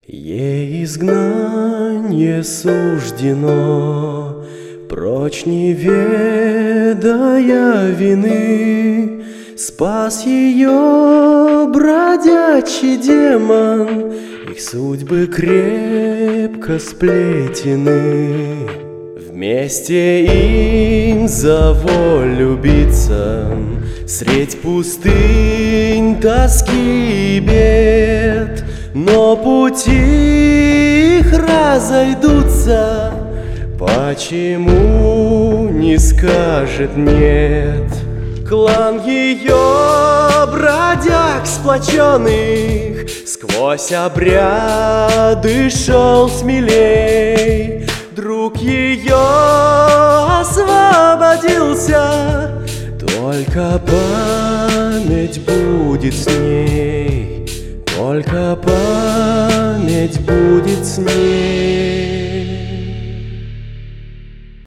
Ей изгнание суждено, прочь не ведая вины. Спас ее бродячий демон, их судьбы крепко сплетены. Вместе им за волю биться средь пустынь, тоски и бед. Но пути их разойдутся, почему не скажет нет? Клан ее бродяг сплоченных сквозь обряды шел смелей. Друг ее освободился, только память будет с ней, только память будет с ней.